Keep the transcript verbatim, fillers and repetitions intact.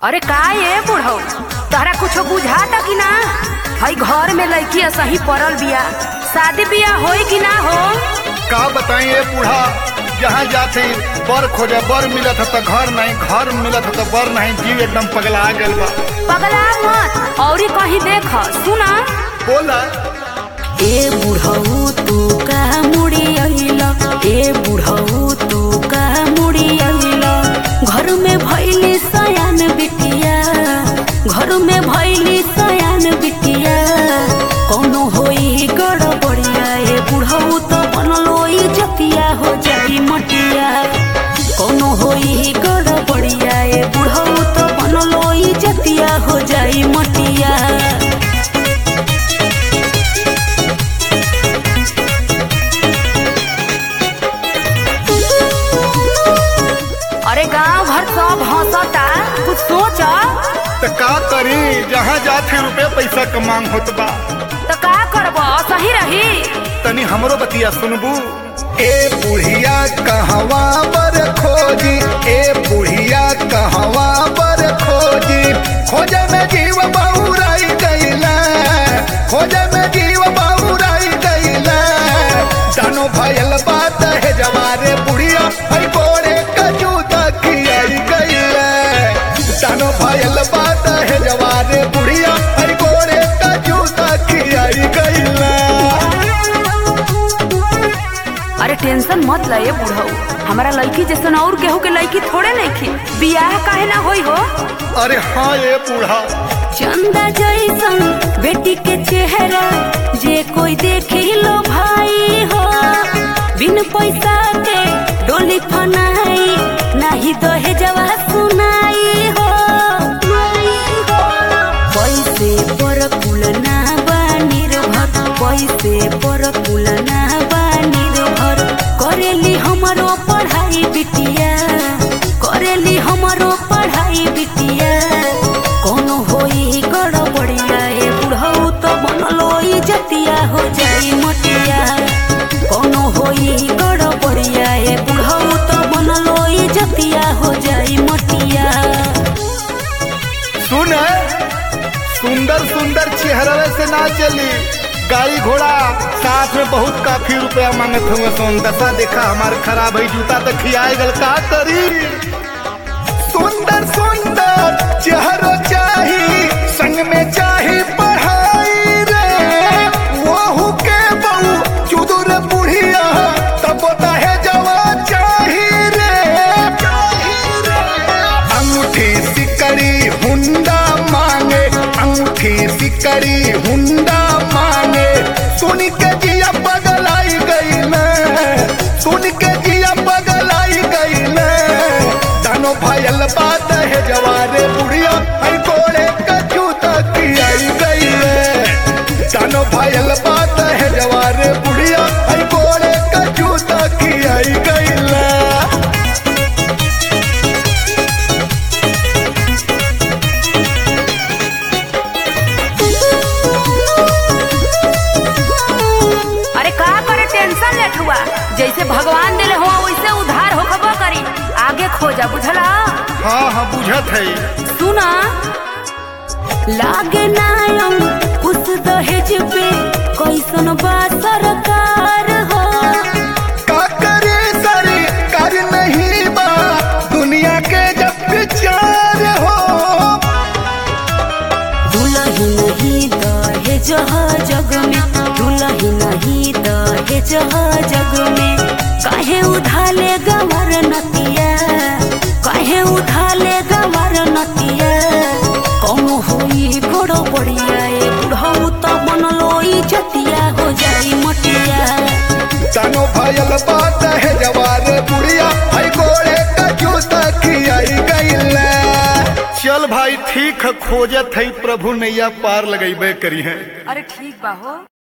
अरे का ये बुढ़ऊ तहरा कुछो बुझाता कि ना? हई घर में लड़की सही पड़ल बिया, शादी बिया होई कि ना हो? का बताई ये बूढ़ा, जहाँ जाते बर खोजे बर मिलत है तो घर नहीं, घर मिलत है तो बर नहीं, जीव एकदम पगला गल बा। पगला मत औरी कहीं देख सुना। बोला ए बुढ़ऊ तू का मुड़ी अइला, ए बुढ़ऊ तू का मुड़ी अइला, घर में भइली सयान बिटिया, घर में भइली सयान बिटिया, कौनो होई गड़बड़िया, ए बुढ़ऊ तो बनलो इज्जतिया हो जाई मटिया, कौनो होई गड़बड़िया, ए बुढ़ऊ तो बनलो इज्जतिया हो जाई मटिया। अरे गांव घर सब हंसता, कुछ सोच। तो का करी, जहाँ जाते रुपये पैसा का मांग होत बा, तो का करब सही रही? तनी हमरो बतिया सुनबू। ए बुढ़िया कहवा बर खोजी, ए बुढ़िया कहवा बर खोजी, खोजे में जीव बहुराई गईला, खोजे में जीव बहुराई गईला, जानो भयल बात है जवारे बुढ़िया, हई गोरे कजूता खियाई गईला, जानो भयल बात है जवारे बुढ़िया, हई गोरे कजूता खियाई गईला। अरे टेंशन मत ल ये बुढ़ऊ, हमारा लड़की जैसन और केहू के लड़की थोड़े नहीं थी, बियाह काहे ना होई हो? अरे हाँ ये बूढ़ा, चंदा जैसन बेटी के चेहरा जे कोई देखे लो भाई हो, बिन पैसा के डोली फनाई नहीं दहेजवा सुनाई हो, पैसे पर कुल ना बा निर्भर, पैसे पर कुल ना बा निर्भर, करेली हमारो पढ़ाई बिटिया, करेली हमारो पढ़ाई बिटिया, कोनो होई गड़बड़िया, ए बुढ़ऊ तो बनलो इज्जतिया हो जाई मटिया, कोनो होई गड़बड़िया, ए बुढ़ऊ तो बनलो इज्जतिया हो जाई मटिया। सुन सुंदर सुंदर चेहरे से ना चली, गाड़ी घोड़ा साथ में बहुत काफी रुपया मांगत हुए, सोन दशा देखा हमार खराब है, जूता तो खियाए गल का करी। सुंदर सुंदर चेहरो चाही, संग में चाही पढ़ाई रे, वहू के बहू चुदुर बुढ़िया, तब है जवान चाही रे, अंगूठी सिकड़ी हुंडा मांगे, अंगूठी सिकड़ी हुंडा मांगे, सुन के जिया पगलाई गई मैं, सुन के जिया पगलाई गई मैं, जानो भयल बात है जवारे बुढ़िया, हई गोरे कजूता खियाई गई है, जानो भयल बात है जवारे बुढ़िया, हई गोरे कजूता खियाई गई है। जैसे भगवान दिले हो वैसे उधार हो खबो करी, आगे खोजा बुझला। हाँ हाँ बुझत है। सुना लागे नायम उस दहेज पे कैसन बा सरकार हो, का करे सरी कर नहीं बा दुनिया के जब विचार हो, दुलही नहीं दहेज जग में, दुलही नहीं दहेज जग में, काहे उधाले गंवर नतिया, काहे उधाले गंवर नतिया, कौनो होई गड़बड़िया, ए बुढ़ऊ तो बनलो इज्जतिया हो जाई मटिया, जानो भयल बात है जवारे बुढ़िया, हई गोरे कजूता खियाई गईला। चल भाई ठीक है, खोजत है प्रभु नैया पार लगैबे करी है। अरे ठीक बा हो।